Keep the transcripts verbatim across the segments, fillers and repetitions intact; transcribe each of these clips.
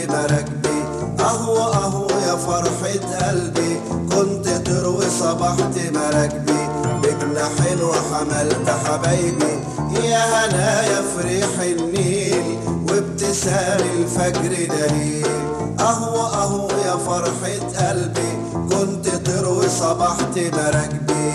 مراكبي. اهو اهو يا فرحة قلبي، كنت تروي صبحت مراكبي، بجناحين وحملت حبايبي. يا هنايا في ريح النيل، وابتسام الفجر دليل. اهو اهو يا فرحة قلبي، كنت تروي صبحت مراكبي.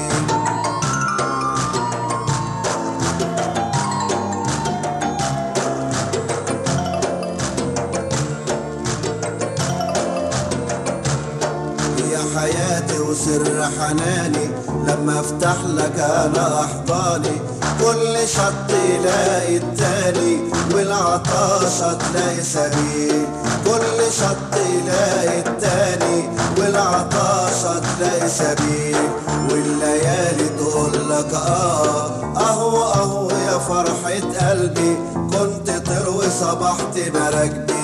حياتي وسر حناني، لما افتح لك انا احضاني، كل شط يلاقي التاني، والعطاشة تلاقي سبيل. كل شط يلاقي التاني، والعطاشة تلاقي سبيل. والليالي تقول لك اه اهو اهو يا فرحة قلبي، كنت تروي صبحت مراكبي.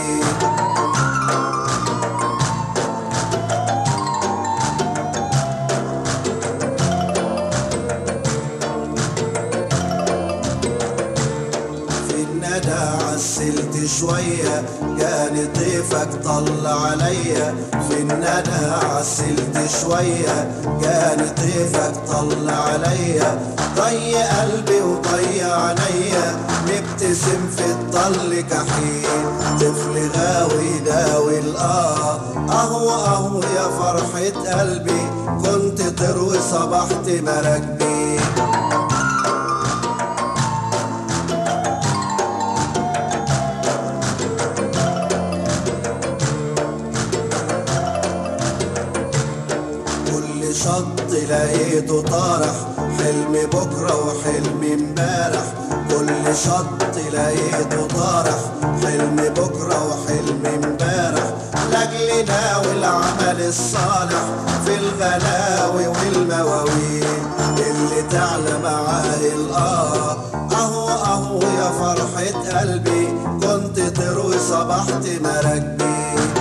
عسلت شوية كان طيفك طل عليا، في الندى عسلت شوية كان طيفك طل عليا. طي قلبي وطي عينيا، مبتسم في الطل كحيل، طفل غاوي داوي الآه. اهو اهو يا فرحة قلبي، كنت تروي صبحت مراكبي. شط لقيته طارح، حلم بكرة وحلم امبارح. كل شط لقيته طارح، حلم بكرة وحلم امبارح. لاجلنا والعمل الصالح، في الغلاوي والمواويل، اللي تعلى معاه الآه. اهو اهو يا فرحة قلبي، كنت تروي صبحت مراكبي.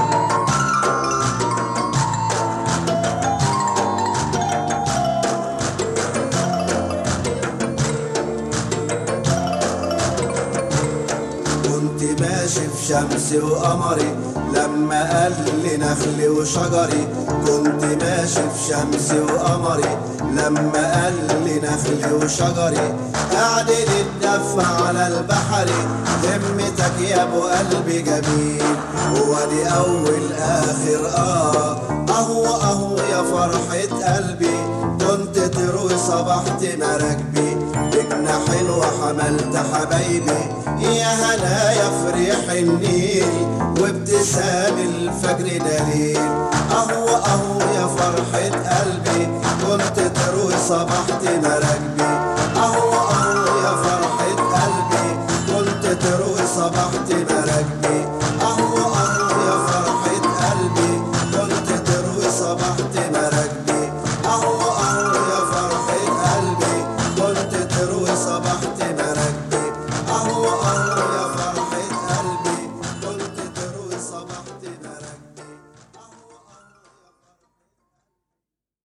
ماشي في شمسي وقمري، لما قال لي نخلي وشجري. كنت ماشي في شمسي وقمري، لما قال لي نخلي وشجري. قاعد نتدفى على البحر، همتك يا ابو قلبي جميل. وادي اول اخر اه اهو اهو يا فرحة قلبي، كنت تروي صبحت مراكبي، بجناحين وحملت حبايبي. يا هنايا في ريح النيل، وابتسام الفجر دليل. اهو اهو يا فرحة قلبي، كنت تروي صبحت مراكبي.